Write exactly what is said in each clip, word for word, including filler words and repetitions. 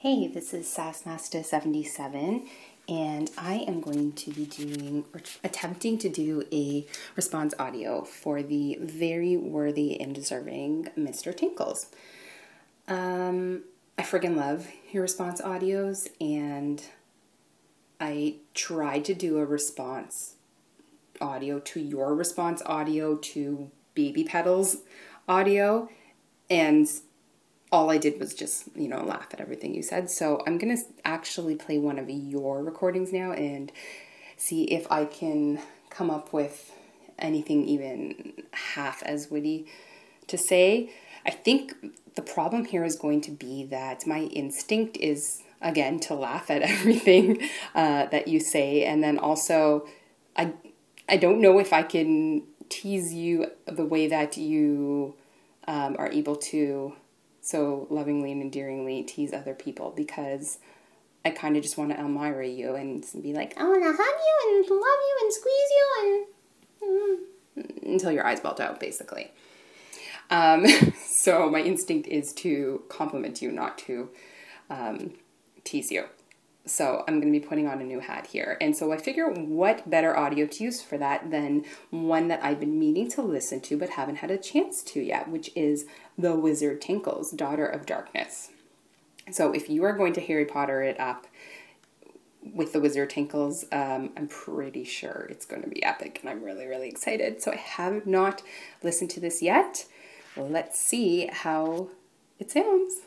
Hey, this is Sassmaster seventy-seven, and I am going to be doing, or attempting to do a response audio for the very worthy and deserving Mister Tinkles. Um, I friggin' love your response audios, and I tried to do a response audio to your response audio to Baby Petals audio, and all I did was just, you know, laugh at everything you said. So I'm going to actually play one of your recordings now and see if I can come up with anything even half as witty to say. I think the problem here is going to be that my instinct is, again, to laugh at everything uh, that you say. And then also, I, I don't know if I can tease you the way that you um, are able to so lovingly and endearingly tease other people, because I kind of just want to Elmira you and be like, I want to hug you and love you and squeeze you and mm, until your eyes melt out, basically. Um, so my instinct is to compliment you, not to um, tease you. So I'm going to be putting on a new hat here. And so I figure what better audio to use for that than one that I've been meaning to listen to but haven't had a chance to yet, which is The Wizard Tinkles, Daughter of Darkness. So if you are going to Harry Potter it up with The Wizard Tinkles, um, I'm pretty sure it's going to be epic, and I'm really, really excited. So I have not listened to this yet. Let's see how it sounds.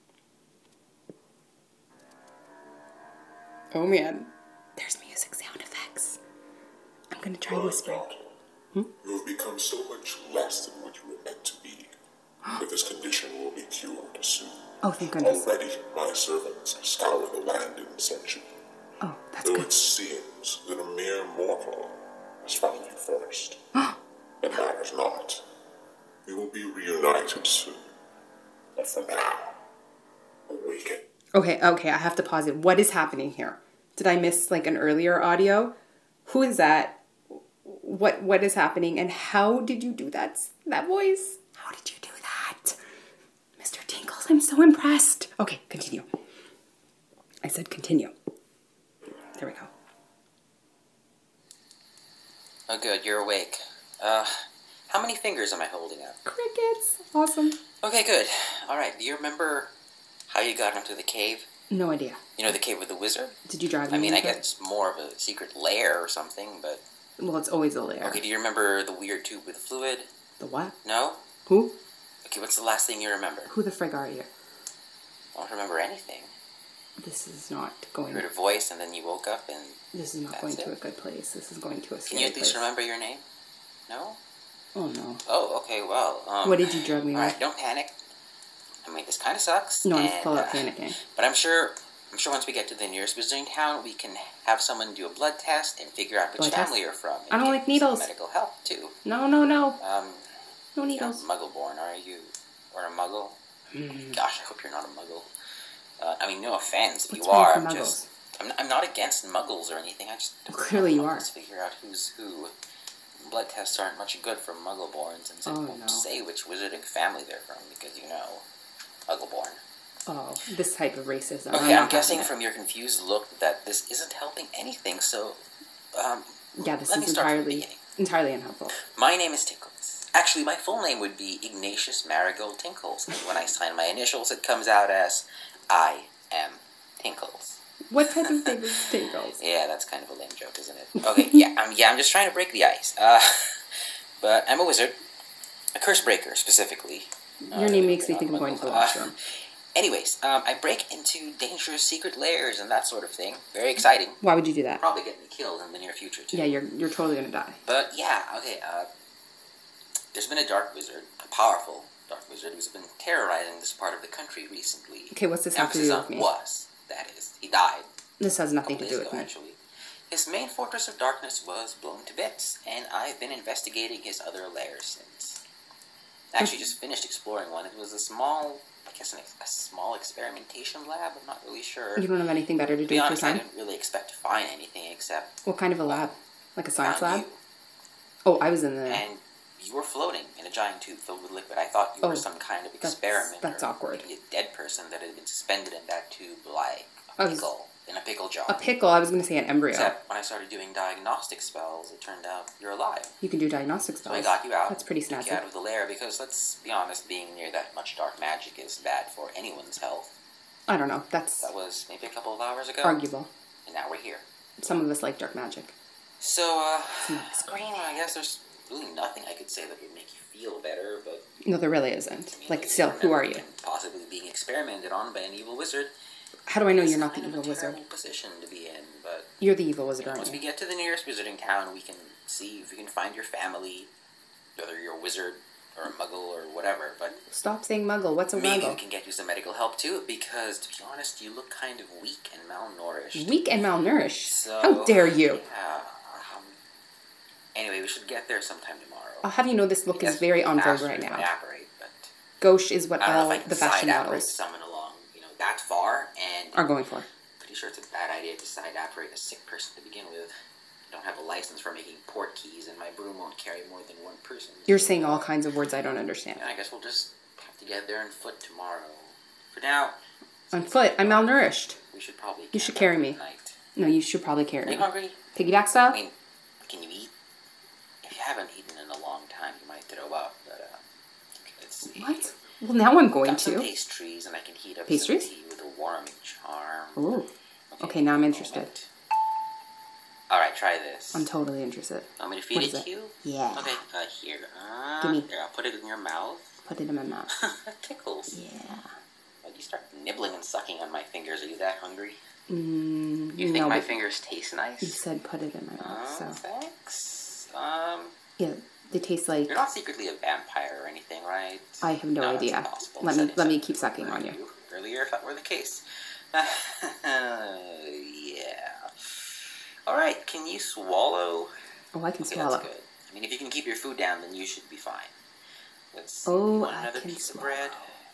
Oh man, there's music sound effects. I'm gonna try whispering. Hmm? You have become so much less than what you were meant to be. But this condition will be cured soon. Oh, thank goodness. Already, my servants scour the land in search of you. Oh, that's Though good. it seems that a mere mortal has found you first. It matters not. We will be reunited soon. But for now, awaken. Okay, okay, I have to pause it. What is happening here? Did I miss like an earlier audio? Who is that? What what is happening? And how did you do that that voice? How did you do that? Mister Tinkles, I'm so impressed. Okay, continue. I said continue. There we go. Oh good, you're awake. Uh, how many fingers am I holding up? Crickets. Awesome. Okay, good. Alright, do you remember how you got into the cave? No idea. You know the cave with the wizard? Did you drive me I mean, I into it? guess it's more of a secret lair or something, but... Well, it's always a lair. Okay, do you remember the weird tube with the fluid? The what? No? Who? Okay, what's the last thing you remember? Who the frig are you? I don't remember anything. This is not going... You heard a voice and then you woke up and... This is not That's going to a it? good place. This is going to a Can scary you at least place. remember your name? No? Oh, no. Oh, okay, well, um... What did you drug me with? Alright, don't panic. I mean, this kind of sucks. No, I'm and, full of uh, panicking. But I'm sure... I'm sure once we get to the nearest wizarding town, we can have someone do a blood test and figure out which Blood family test? you're from. I don't and like get some needles. medical help, too. No, no, no. Um, No you're needles. not muggle-born, are you? Or a muggle? Mm. Gosh, I hope you're not a muggle. Uh, I mean, no offense if What's you are. wrong with I'm muggles? just... I'm, I'm not against muggles or anything. I just... Well, clearly you are. Let's figure out who's who. Blood tests aren't much good for muggle-borns, since it Oh, won't no. say which wizarding family they're from, because, you know, muggle-born. Oh, this type of racism. Okay, not I'm guessing having it. from your confused look that this isn't helping anything, so, um, Yeah, this let me is start from the entirely, beginning. entirely unhelpful. My name is Tinkles. Actually, my full name would be Ignatius Marigold Tinkles, and when I sign my initials, it comes out as I am Tinkles. What type of thing is Tinkles? Yeah, that's kind of a lame joke, isn't it? Okay, yeah, I'm, yeah, I'm just trying to break the ice. Uh, but I'm a wizard, a curse breaker, specifically. Your Uh, name makes me not think I'm going to the muggle. washroom. Uh, Anyways, um, I break into dangerous secret lairs and that sort of thing. Very exciting. Why would you do that? Probably get me killed in the near future, too. Yeah, you're you're totally gonna die. But, yeah, okay, uh, there's been a dark wizard, a powerful dark wizard, who's been terrorizing this part of the country recently. Okay, what's this have to do Emphasis with on me? was, that is. He died This has a nothing couple to do days with ago, me. actually. His main fortress of darkness was blown to bits, and I've been investigating his other lairs since. I actually just finished exploring one. It was a small... I guess an, a small experimentation lab. I'm not really sure. You don't have anything better to To do be with your honest, I time? didn't really expect to find anything except What kind of a lab? Like a science found lab? you. Oh, I was in the... And you were floating in a giant tube filled with liquid. I thought you were Oh, some kind of that's- experiment. that's or awkward. maybe a dead person that had been suspended in that tube like a I was- pickle in a pickle jar. A pickle, I was going to say an embryo. Except when I started doing diagnostic spells, it turned out you're alive. You can do diagnostic So spells. I got you out. That's pretty took snazzy. you out of the lair because, let's be honest, being near that much dark magic is bad for anyone's health. I don't know. That's That was maybe a couple of hours ago. arguable. And now we're here. Some of us like dark magic. So, uh, That's I mean, I guess there's really nothing I could say that would make you feel better, but... No, there really isn't. I mean, Like, you still, never who are you? been Possibly being experimented on by an evil wizard. How do I know It's you're not the kind of evil a wizard? terrible position to be in, but You're the evil wizard, aren't once we you? get to the nearest wizarding town, we can see if we can find your family, whether you're a wizard or a muggle or whatever, but Stop saying muggle. What's a maybe we muggle? can get you some medical help too, because, to be honest, you look kind of weak and malnourished. Weak and malnourished. So, How dare you? Yeah. Um, anyway, we should get there sometime tomorrow. I'll have you know this look Yes, is very on vogue faster right than now. I apparate, but Gauche is what I don't know all if I can the fashion side apparate models someone along, you know, that far, and are going for. pretty sure it's a bad idea to side apparate a sick person to begin with. I don't have a license for making port keys, and my broom won't carry more than one person. You're saying all kinds of words I don't understand. And I guess we'll just have to get there on foot tomorrow. For now, On foot, I'm malnourished. we should probably. You should camp carry out me. tonight. No, you should probably carry Are you me. hungry? Piggyback I style? mean, can you eat? If you haven't eaten in a long time, you might throw up. But uh, let's see. What? Well, now I'm going Got some to. pastries, and I can heat up Pastries? some tea with a warming charm. Ooh. Okay, now I'm one interested. moment. All right, try this. I'm totally interested. Want me to feed What it is to it? you? Yeah. Okay, uh, here. Uh, Gimme. Here, I'll put it in your mouth. Put it in my mouth. Tickles. Yeah. Why'd you start nibbling and sucking on my fingers? Are you that hungry? Mm, You think no, my but fingers taste you nice? said put it in my Oh, mouth, so. thanks. Um, Yeah, they taste like... you're not secretly a vampire or anything, right? I have no, that's idea. impossible. Let me Setting let me something keep sucking on you. Earlier, if that were the case. Yeah. All right. Can you swallow? Oh, I can Okay, swallow. that's good. I mean, if you can keep your food down, then you should be fine. Let's see. Oh, Want I another can piece swallow. of bread?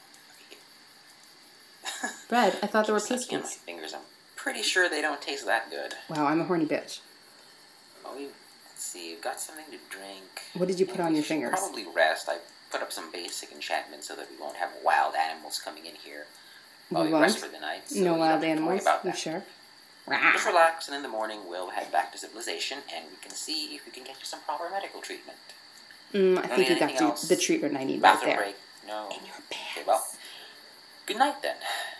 Bread? I thought there were Keep sucking on my pastries. fingers. I'm pretty sure they don't taste that good. Wow, I'm a horny bitch. Oh, we, let's see. You've got something to drink. What did you put Yeah, on we your should fingers? Probably rest. I put up some basic enchantments so that we won't have wild animals coming in here. We Well, we won't? rest for the night. So No you wild don't have to worry animals? about You that. sure? Just relax, and in the morning we'll head back to civilization, and we can see if we can get you some proper medical treatment. Mm, I Don't think need you got anything the, else? the treatment I need right Bathroom there. break? No. In your Okay, pants. well, good night then.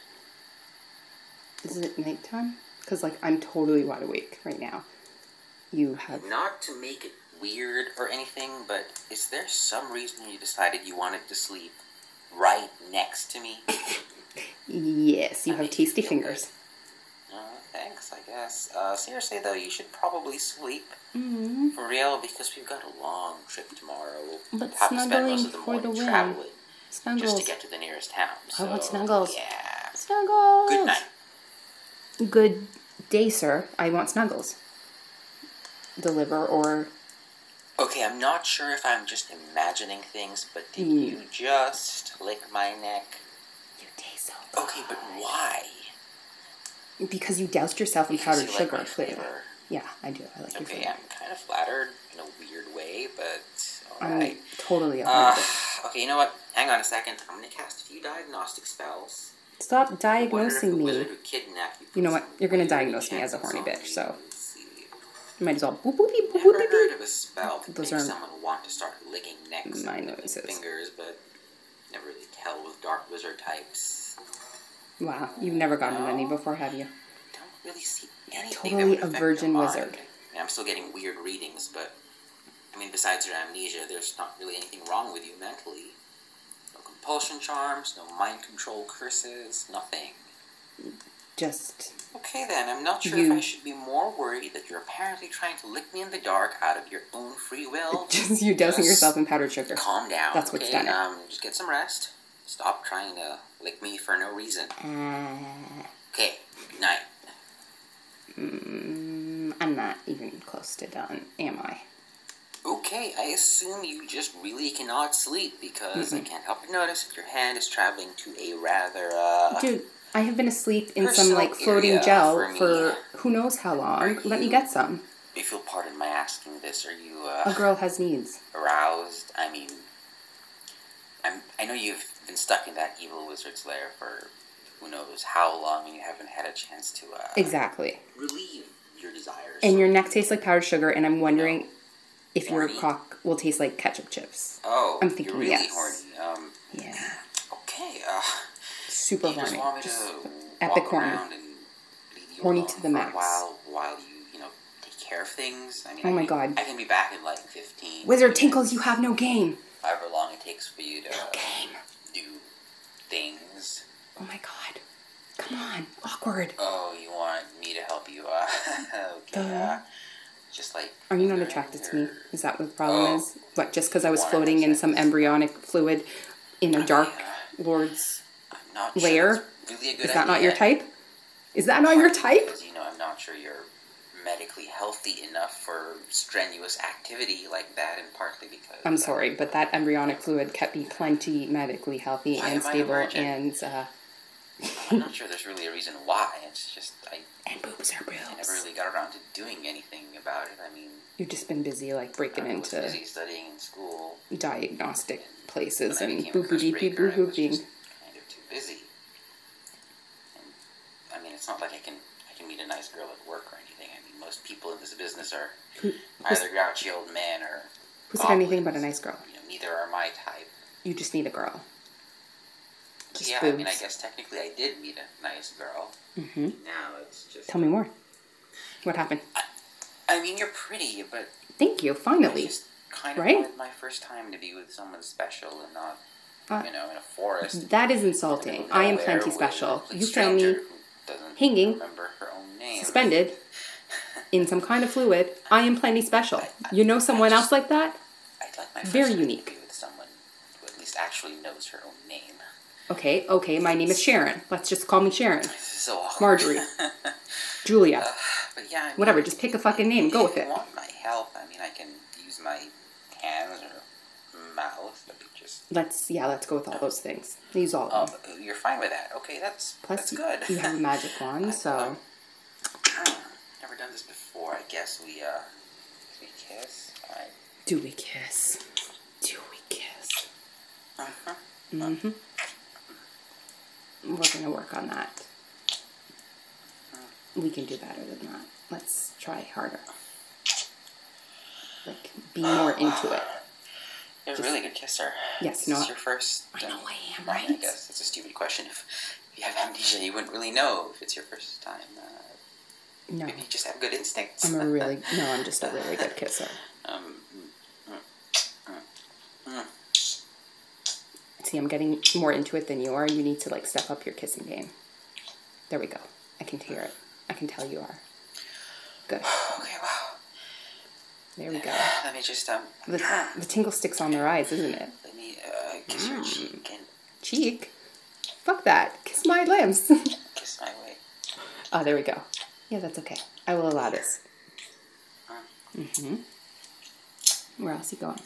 Is it nighttime? Because, like, I'm totally wide awake right now. You have... Not to make it weird or anything, but is there some reason you decided you wanted to sleep right next to me? Yes, you I have make tasty feel fingers. good. Uh, thanks, I guess. Uh, seriously though, you should probably sleep. Mm-hmm. For real, because we've got a long trip tomorrow. We'll But have to spend snuggling most of the for the morning win. traveling Snuggles. just to get to the nearest town. I want So, snuggles. Yeah. Snuggles! Good night. Good day, sir. I want snuggles. Deliver or... Okay, I'm not sure if I'm just imagining things, but did Mm. you just lick my neck? You taste so Okay, but why? Because you doused yourself in Because powdered you like sugar my flavor. flavor. Yeah, I do. I like your Okay, flavor. I'm kind of flattered in a weird way, but I'm alright. totally a Uh, hundred. okay, you know what? Hang on a second. I'm gonna cast a few diagnostic spells. Stop Wonder if diagnosing the me. wizard who kidnapped you You know put what? some You're gonna weird diagnose me as a horny enchantments bitch, on so me. Let's see. you might as well boop boop beep boop Never boop beep heard beep. of a spell that Those makes are someone want to start licking necks my and licking noises. fingers, but never really tell with dark wizard types. Wow, you've never gotten No. any before, have you? Don't really see anything Totally that would a affect virgin your wizard. mind. I mean, I'm still getting weird readings, but I mean, besides your amnesia, there's not really anything wrong with you mentally. No compulsion charms, no mind control curses, nothing. Just Okay then, I'm not sure You- if I should be more worried that you're apparently trying to lick me in the dark out of your own free will. just you dosing Just yourself in powdered sugar. Calm down. That's what's okay? done it. Um, just get some rest. Stop trying to lick me for no reason. Uh, Okay, good night. mm, I'm not even close to done, am I? Okay, I assume you just really cannot sleep because I can't help but notice that your hand is traveling to a rather, uh... Dude, I have been asleep in some Personal like floating area gel for me. for who knows how long. Are Let me you- get some. If you'll pardon my asking this, are you, A uh, girl has needs. aroused? I mean, I'm, I know you've been stuck in that evil wizard's lair for who knows how long you haven't had a chance to uh, exactly relieve your desires. And your neck tastes like powdered sugar, and I'm wondering No. if Horny? your cock will taste like ketchup chips. Oh, I'm thinking you're really yes. horny. Um, Yeah. okay. Uh, Super you just horny. want me Just to epic walk horny. around and leave you Horny alone to the for max. a while while you, you know, take care of things? I mean, Oh I my can, God. I can be back in like fifteen. Wizard Tinkles, you have no game. However long it takes for you to No game. do things. Oh my God. Come on. Awkward. Oh, you want me to help you? Uh, okay. Duh. Uh, just like. Are you not fingering attracted to or- me? Is that what the problem Oh. is? What, just because I was One floating in some hundred embryonic fluid in a dark Yeah. lord's... I'm not Layer? sure that's really a good Is that not idea. your type? Is that not your type? Because, you know, I'm not sure you're medically healthy enough for strenuous activity like that, and partly because... I'm sorry, but that embryonic fluid kept me plenty medically healthy I and might stable imagine. and, uh... I'm not sure there's really a reason why. It's just, I, And boobs are I never boobs. really got around to doing anything about it. I mean, You've just been busy, like, breaking I was into busy studying in school. diagnostic places When I and became a boop first boop boop breaker, I boop was booping. just kind of too busy. And, I mean, it's not like I can I can meet a nice girl at work or anything. I mean, most people in this business are Who, who's, either grouchy old men or who said anything about a goblins. nice girl? You know, neither are my type. You just need a girl. Just yeah, boobs. I mean, I guess technically I did meet a nice girl. Mm-hmm. Now it's just... Tell me more. What happened? I mean, you're pretty, but Thank you, I finally. just kind of Right? wanted my first time to be with someone special and not, Uh, you know, in a forest. That is in the insulting. middle of I am nowhere plenty with a special. complete You found me stranger who doesn't hanging, remember her own name. suspended, in some kind of fluid. I am plenty special. You know someone else like that? I'd like my first Very time unique. to be with someone who at least actually knows her own name. Okay, okay, my name is Sharon. Let's just call me Sharon. This is so awkward. Marjorie. Julia. Uh, but yeah, I mean, Whatever, just pick a fucking name. Go with if you it. want my help, I mean, I can use my hands or mouth, but it just... Let's, yeah, let's go with all those things. Use all Oh, of them. but you're fine with that. Okay, that's Plus, that's good. you have a magic wand, so... Never done this before. I guess we uh we kiss. I Do we kiss? Do we kiss? uh-huh. Mm-hmm. We're gonna work on that. We can do better than that. Let's try harder. Like, be more into it. You're a Just- really good kisser. Yes, This no. is your first. I know I am, Well, I right? guess it's a stupid question. If, if you have amnesia, you wouldn't really know if it's your first time. Uh, No. maybe you just have good instincts. I'm a really... No, I'm just a really good kisser. um, mm, mm, mm, mm. See, I'm getting more into it than you are. You need to, like, step up your kissing game. There we go. I can hear it. I can tell you are. Good. Okay, wow. There we go. Let me just um. The, the tingle stick's on the rise, isn't it? Let me uh kiss your Mm. cheek and Cheek? Fuck that. Kiss my limbs. kiss my way. Oh, there we go. Yeah, that's okay. I will allow this. Mm-hmm. Where else are you going?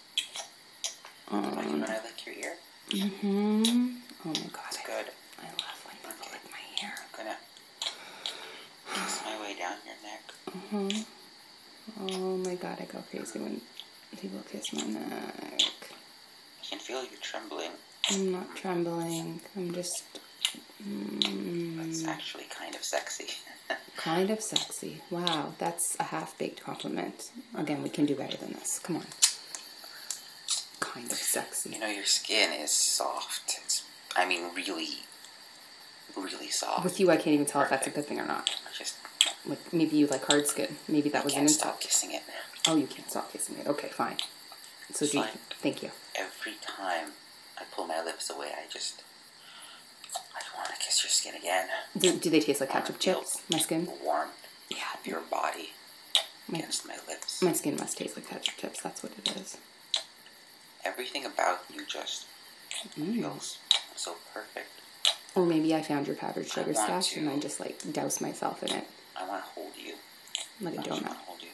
Like Um, when I lick your ear. mm-hmm. Oh my god. It's I, good. I love when people lick my hair. I'm gonna kiss my way down your neck. Mm-hmm. Oh my god, I go crazy when people kiss my neck. I can feel you trembling. I'm not trembling. I'm just... Mm, It's actually kind of sexy. kind of sexy. Wow, that's a half-baked compliment. Again, we can do better than this. Come on. Kind of sexy. You know, your skin is soft. It's, I mean, really, really soft. With you, I can't even tell if that's a good thing or not. I just Like, maybe you like hard skin. Maybe that was an can't insult. stop kissing it. Oh, you can't stop kissing it. Okay, fine. So do you, Fine. thank you. Every time I pull my lips away, I just, I want to kiss your skin again. Do, do they taste like I ketchup wanna feel chips? My skin? The warmth Yeah. of your body My, against my lips. my skin must taste like ketchup chips. That's what it is. Everything about you just Mm. feels so perfect. Or maybe I found your powdered sugar want stash and to- I just like douse myself in it I want to hold you. like a I just donut. want to hold you.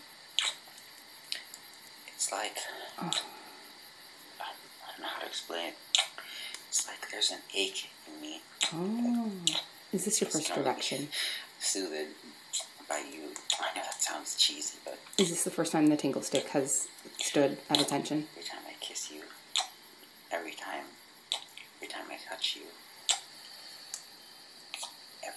It's like, Oh. I don't know how to explain it. It's like there's an ache in me, Oh. Is this your It's first not erection? soothed by you. I know that sounds cheesy, but Is this the first time the tingle stick has stood at attention? every time I kiss you, every time, every time I touch you,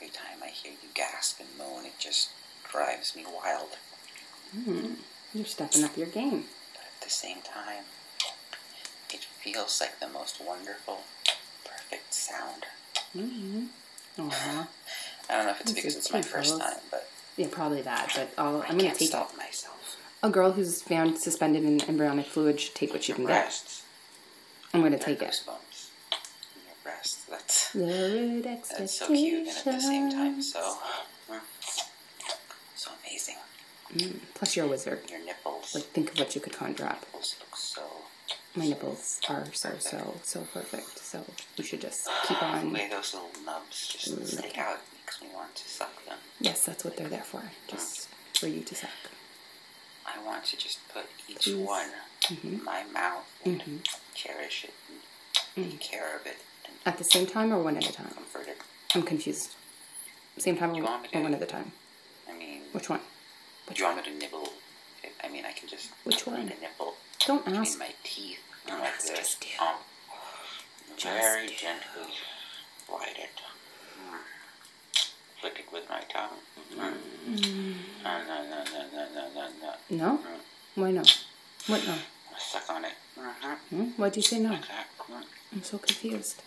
every time I hear you gasp and moan, it just drives me wild. Mm, you're stepping up your game. But at the same time, it feels like the most wonderful, perfect sound. Mm-hmm. Aww. I don't know if it's These because are it's my cute first girls. time, but Yeah, probably that, but I'll, I I'm going can't to take stop it. myself. A girl who's found suspended in embryonic fluid should take what she Your can get. breasts. I'm going to Your take it. goosebumps. Your breasts. That's, Lurid that's so cute and at the same time so, mm, so amazing. Mm. Plus you're a wizard. Your nipples. Like, think of what you could conjure up. nipples look so... My nipples are so, so, so perfect. So you should just keep The on. way those little nubs just Mm. stick out makes me want to suck them. Yes, that's what they're there for. Just for you to suck. I want to just put each Please. one Mm-hmm. in my mouth and Mm-hmm. cherish it and Mm. take care of it and At the same time or one at a time? comfort it. I'm confused. Same time You or, want me or to- one at a time? I mean, Which one? do you want me to nibble? I mean, I can just Which put one? a nipple Don't between ask. my teeth. Don't like ask, this. just do. Um, Just very do. gently slide it. Mm. Flick it with my tongue. Mm. Mm. No, no, no, no, no, no, no, no. No? Mm. Why no? What no? Suck on it. Mm-hmm. Hmm? Why'd you say no? Like that. Mm. I'm so confused.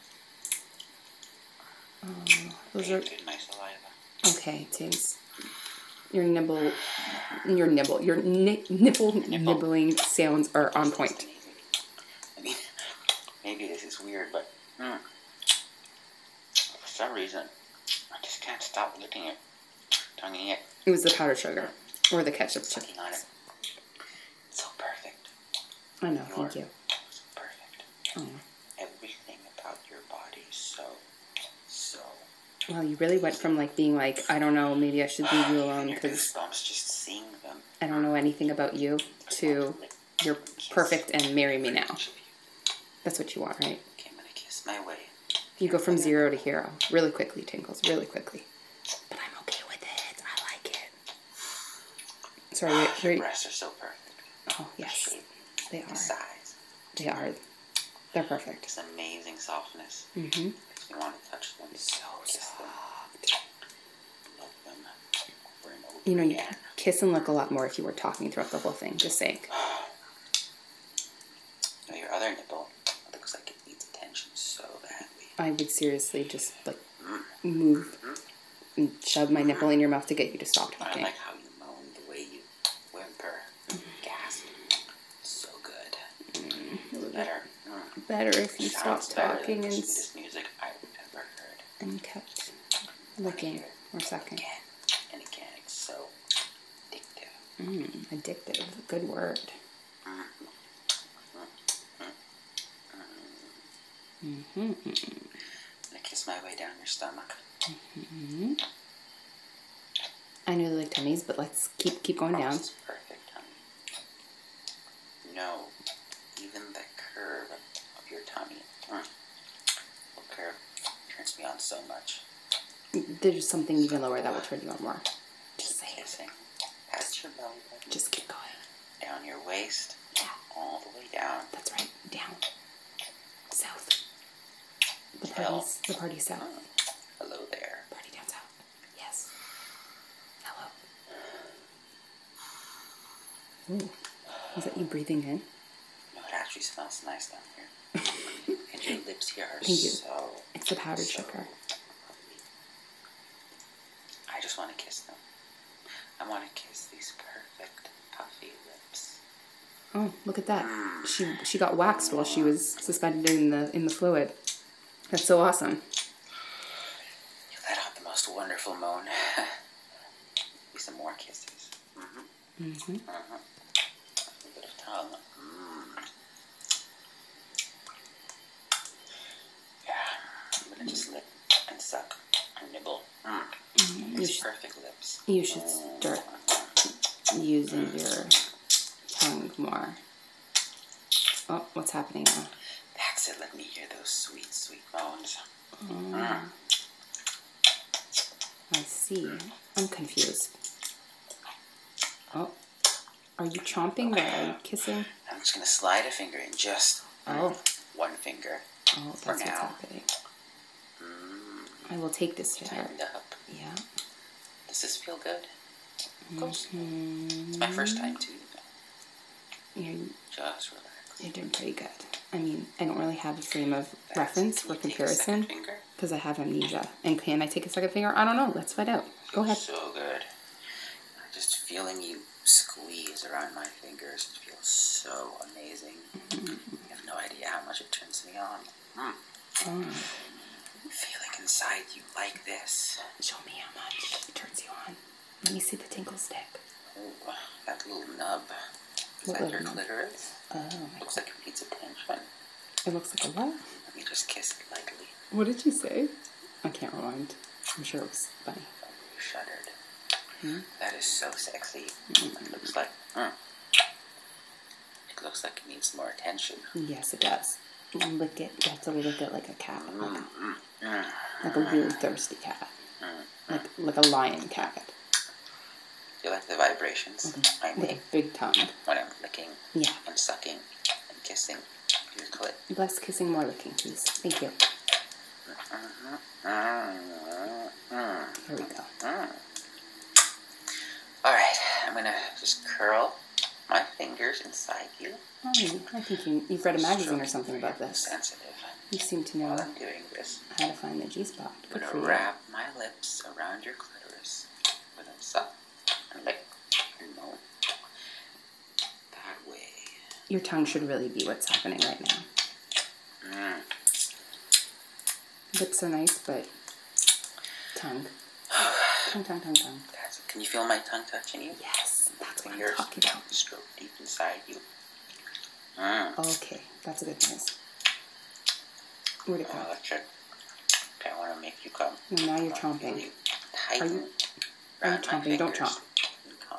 Oh, those are... Bathed in my saliva. Okay, Tins. Your nibble... Your nibble... Your ni- nipple nibbling sounds are on point. I mean, maybe this is weird, but mm, for some reason, I just can't stop licking it, tonguing it, It was the powdered sugar. Or the ketchup chip. sucking on it. It's so perfect. I know, You're thank you. so perfect. Oh. Everything about your body is so, so... Well, you really went from like being like, I don't know, maybe I should leave you Even alone your because goosebumps just seeing them. I don't know anything about you, to you're perfect and marry me now. That's what you want, right? Okay, I'm gonna kiss my way. You go from zero to hero really quickly, Tinkles, really quickly. But I'm okay with it. I like it. Sorry, Your you're, you're, breasts are so perfect. oh yes, Shape, they the are. size, They are. They're perfect. this amazing softness. Mm-hmm. Makes me want to touch them, So kiss them, soft. love them over and over You know, you again. could kiss and lick a lot more if you were talking throughout the whole thing. Just saying. Now, your other nipple looks like it needs attention so badly. I would seriously just like move and shove my nipple in your mouth to get you to stop I talking. like how you moan, the way you whimper, gasp. So good. Mm, Better. Mm. better if you Sounds stopped better talking than and the s- sweetest music I've ever heard. and kept licking or sucking. Again and again. It's so addictive. Mm, addictive. Good word. Mm-hmm. I'm gonna kiss my way down your stomach. Mm-hmm. I know they like tummies, but let's keep keep going down. This is perfect, honey. No, even the curve of your tummy. Mm. The curve turns me on so much. There's something even lower that will turn you on more. Just say it. Kissing past your belly button, Just keep going. down your waist, Yeah, all the way down. that's right. Down. South. The Tail. party's the party's south. Mm. Hello there. Party down south. Yes. Hello. Ooh. Is that you breathing in? No, it actually smells nice down here. And your lips here are Thank you. so... It's the powdered so sugar. I just want to kiss them. I want to kiss these perfect, puffy lips. Oh, look at that. She she got waxed while she was suspended in the in the fluid. That's so awesome. You let out the most wonderful moan. Maybe some more kisses. Mm-hmm. Mm-hmm. Uh-huh. A bit of tongue. Mm. Yeah. I'm gonna just lick and suck and nibble. Mm. You These should, perfect lips. you should start using your tongue more. Oh, what's happening now? That's it. Let me hear those sweet, sweet moans. Oh, Mm. I see. I'm confused. Oh, are you chomping or are you kissing? I'm just gonna slide a finger in, just Oh, one finger. oh, that's For what's now. happening. Mm. I will take this finger. Tightened up. Yeah. Does this feel good? Of course. Mm-hmm. It's my first time too. You're, Just relax. you're doing pretty good. I mean, I don't really have a frame of That's, reference for comparison because I have amnesia. And can I take a second finger? I don't know. Let's find out. Go ahead. So good. Just feeling you squeeze around my fingers, it feels so amazing. Mm-hmm. You have no idea how much it turns me on. Mm. Oh. Feeling inside you like this. Show me how much it turns you on. Let me see the tinkle stick. Oh, that little nub. Is what that your nub? Clitoris? Oh. Looks like it needs attention. It looks like a what? Let me just kiss it lightly. What did you say? I can't rewind. I'm sure it was funny. Oh, you shuddered. Hmm? That is so sexy. Mm-hmm. It looks like... Mm. It looks like it needs more attention. Yes, it does. Lick it. You have to lick it like a cat. Like a, mm. like a really thirsty cat. Mm. Like like a lion cat. You like the vibrations Mm-hmm. I with make a big tongue. when I'm licking yeah. and sucking and kissing your clit? Less kissing, more licking, please. Thank you. Mm-hmm. Here we go. Mm. Alright, I'm gonna just curl my fingers inside you. Oh, I think you, you've read a magazine or something about this. Sensitive. You seem to know While I'm doing this, how to find the G-spot. I'm gonna wrap my lips around your clitoris with a suck and lick and moan. That way. Your tongue should really be what's happening right now. Mm. Lips are nice, but tongue. tongue, tongue, tongue, tongue. That's, can you feel my tongue touching you? Yes, that's what Fingers I'm talking about. Stroke deep inside you. Mm. Okay, that's a good noise. Where'd it go? Oh, that's it. Okay, I want to make you come. No, now you're chomping. You tighten are you, are you chomping? Don't chomp. Come.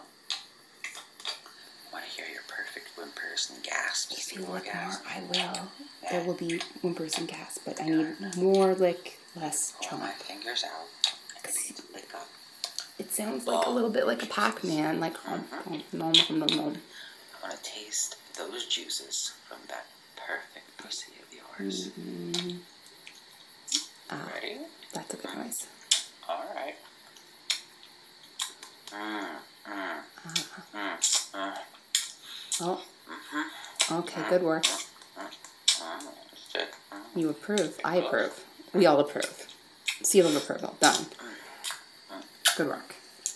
I want to hear your perfect whimpers and gasps. If you lick more, I will. Yeah. There will be whimpers and gasps, but I need more lick, less Pull chomp. my fingers out. I need to lick up. It sounds like a little bit like a Pac-Man, like hum, hum, nom, nom, nom, nom. I want to taste those juices from that perfect pussy of yours. Mm-hmm. Ah, Ready? That's a good noise. All right. Mm, mm, Uh-huh. mm, mm. Oh, Mm-hmm. okay, good work. Mm, mm, mm. You approve. I approve. We all approve. Seal of approval. Done. Good work.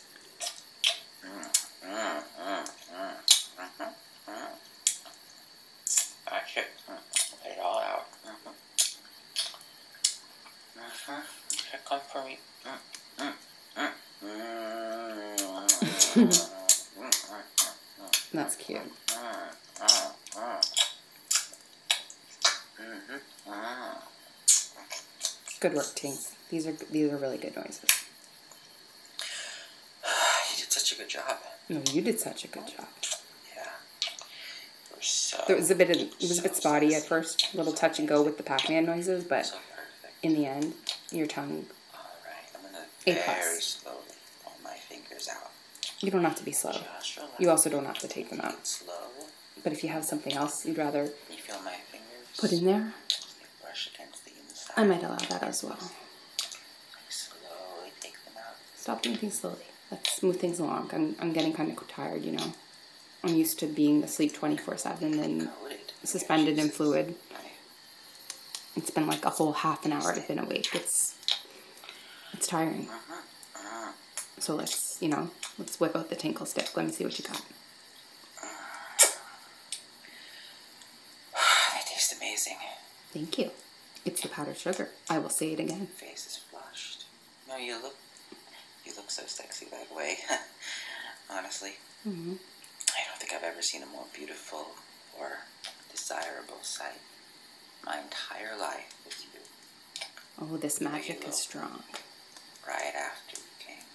Mm, mm, mm, mm, mm, mm. That's it. Mm, Let it all out. Mm-hmm. Mm-hmm. Okay, come for me. Mm, mm, mm, mm. That's cute. Good work, Tinks. These are these are really good noises. You did such a good job. No, you did such a good job. Yeah. You're so, There was a bit of, it was a bit so spotty at sexy. first, a little touch and go with the Pac-Man noises, but So perfect. in the end, your tongue. Alright, I'm gonna A very plus. slowly pull my fingers out. You don't have to be slow. Just relax. You also don't have to take them out. It's slow. But if you have something else you'd rather You feel my fingers? put in there, They brush against the inside. I might allow that as well. Slowly take them out. Stop doing things slowly. Let's move things along. I'm, I'm getting kind of tired, you know. I'm used to being asleep twenty-four seven and Coated. suspended in fluid. Right. It's been like a whole half an hour I've been awake. It's it's tiring. Uh-huh. Uh-huh. So let's, you know, let's whip out the tinkle stick. Let me see what you got. They taste amazing. Thank you. It's the powdered sugar. I will say it again. Face is flushed. No, you look, you look so sexy that way. Honestly, Mm-hmm. I don't think I've ever seen a more beautiful or desirable sight. My entire life with you. Oh, this magic you is strong. Right after we came.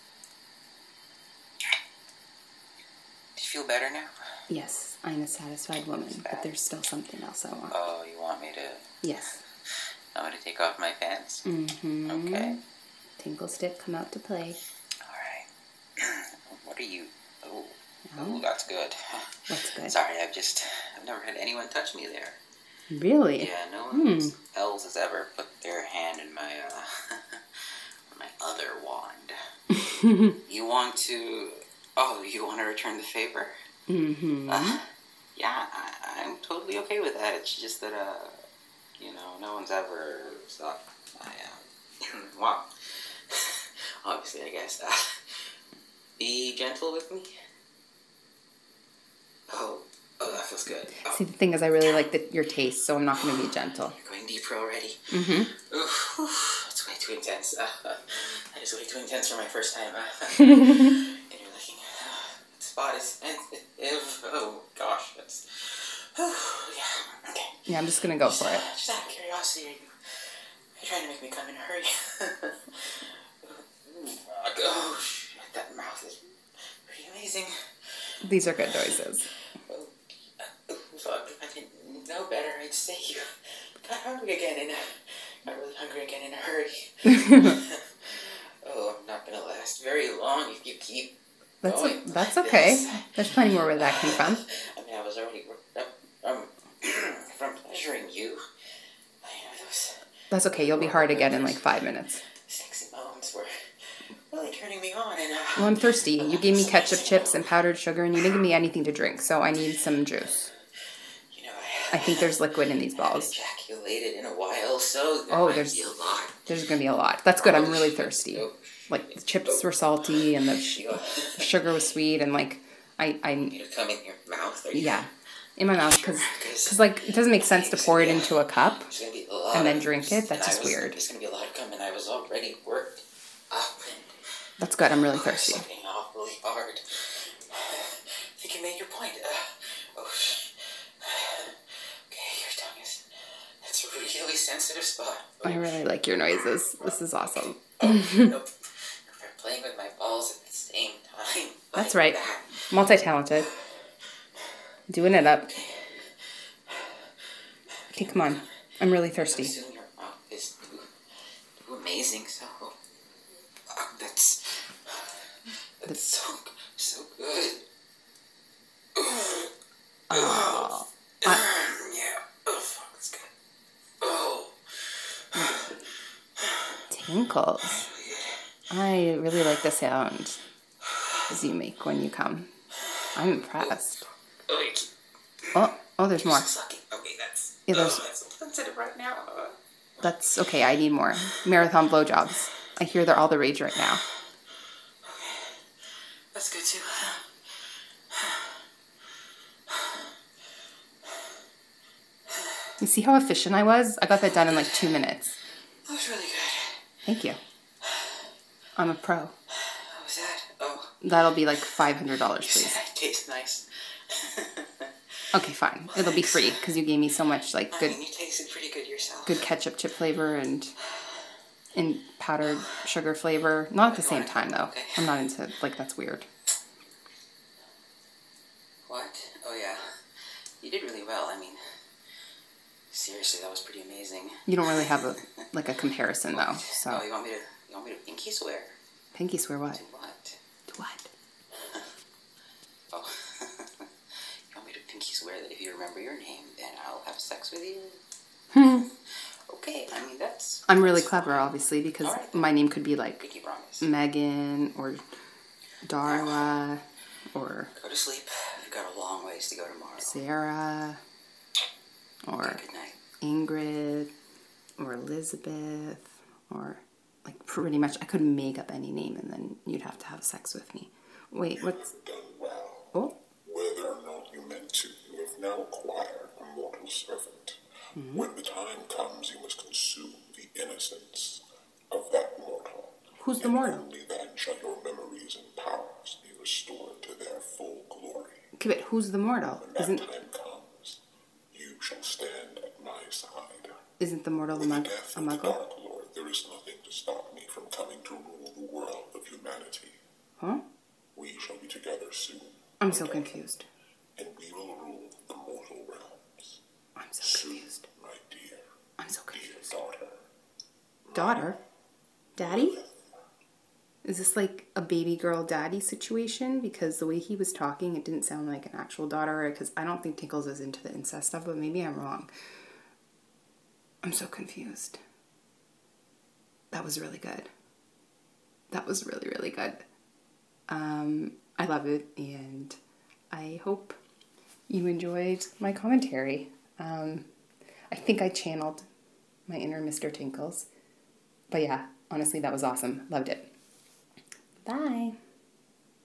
Do you feel better now? Yes, I'm a satisfied woman, but there's still something else I want. Oh, you want me to? Yes. I want to take off my pants. Mm-hmm. Okay. Tinkle stick, come out to play. All right. What are you? Oh, Oh. oh, that's good. What's good? Sorry, I've just I've never had anyone touch me there. Really? Yeah, no Hmm. one else has ever put their hand in my uh, my other wand. You want to... Oh, you want to return the favor? Mm-hmm. Uh, yeah, I, I'm totally okay with that. It's just that, uh, you know, no one's ever stopped. I am. Um, well, obviously, I guess. Uh, be gentle with me. Oh, oh, that feels good. Oh. See, the thing is, I really like the, your taste, so I'm not going to be gentle. You're going deeper already. Mm-hmm. Oof, oof, that's way too intense. Uh, uh, that is way too intense for my first time. Uh, and you're looking. Uh, the spot is sensitive. Oh gosh, that's. Oh, yeah. Okay. Yeah, I'm just going to go just, for uh, it. Just out of curiosity, are you, are you trying to make me come in a hurry? Oh, shit, that mouth is pretty amazing. These are good noises. Oh, uh, fuck, if I didn't know better, I'd say you got hungry again in a, got really hungry again in a hurry. Oh, I'm not gonna last very long if you keep That's going. a, that's like okay. this. There's plenty more where that came from. I mean, I was already worked up from, from pleasuring you. I know those That's okay. You'll be hard again in like five minutes. sexy moments were really turning me on. And, uh, Well, I'm thirsty. You gave me ketchup chips and powdered sugar, and you didn't give me anything to drink, so I need some juice. You know, I, I think there's liquid in these I haven't balls. ejaculated in a while, so there Oh, might there's be a lot. there's gonna be a lot. That's good. I'm really thirsty. Oh, Like the chips were salty and the sh- you, uh, sugar was sweet, and like I I you come in your mouth? Are you, yeah, in my mouth because because like it doesn't make sense to pour it into a cup There's gonna be a lot and then of- drink it. That's and I just was- weird. There's gonna be a lot of cum, and I was already worked up and That's good. I'm really I was thirsty. sucking awfully hard. I think you made your point. Uh, oh, sh- okay, your tongue is. That's a really sensitive spot. I really like your noises. This is awesome. Oh, nope. We're playing with my balls at the same time. That's like right. that. Multi-talented. Doing it up. Okay, come on. I'm really I thirsty. assume your mouth is too, too amazing, so. Uh, that's. That's so, so good. Oh, Yeah. Oh, fuck, that's good. Oh. tinkles. I really like the sound as you make when you come. I'm impressed. Oh, wait. Oh, oh, there's more. Sucking. Okay, that's. Yeah, there's- Oh, that's sensitive right now. Uh, That's okay. I need more marathon blowjobs. I hear they're all the rage right now. That's good too. You see how efficient I was? I got that done in like two minutes. That was really good. Thank you. I'm a pro. What was that? Oh, That'll be like five hundred dollars, please. that tastes nice. Okay, fine. It'll be free because you gave me so much like I good, mean, you tasted pretty good yourself. good ketchup chip flavor and and powdered sugar flavor. Not at the same time though. I'm not into like that's weird. What? Oh yeah, you did really well. I mean, seriously, that was pretty amazing. You don't really have a like a comparison though. Oh, So you want me to? You want me to pinky swear? pinky swear what? To what? To what? Oh, you want me to pinky swear that if you remember your name, then I'll have sex with you? Hmm. Okay, I mean that's. I'm really that's clever, fine. obviously, because All right, then. my name could be like Pinky promise. Megan or Darla or Go to sleep. You've got a long ways to go tomorrow. Sarah or Okay, good night. Ingrid or Elizabeth or like pretty much I could make up any name and then you'd have to have sex with me. Wait, what's Done well. oh Whether or not you meant to, you have now acquired a mortal servant. When the time comes, you must consume the innocence of that mortal. Who's the and mortal? Only then shall your memories and powers be restored to their full glory. okay, but who's the mortal? When that Isn't time comes, you shall stand at my side. isn't the mortal a With the mug death a of the muggle? Dark Lord, there is nothing to stop me from coming to rule the world of humanity. Huh? We shall be together soon. I'm so confused. And we will rule the mortal realms. I'm so Soon, confused. my dear, I'm so dear confused. daughter. Daughter? Daddy? Is this like a baby girl daddy situation? Because the way he was talking, it didn't sound like an actual daughter. Because I don't think Tinkles is into the incest stuff, but maybe I'm wrong. I'm so confused. That was really good. That was really, really good. Um, I love it, and I hope you enjoyed my commentary. Um, I think I channeled my inner Mister Tinkles. But yeah, honestly, that was awesome. Loved it. Bye.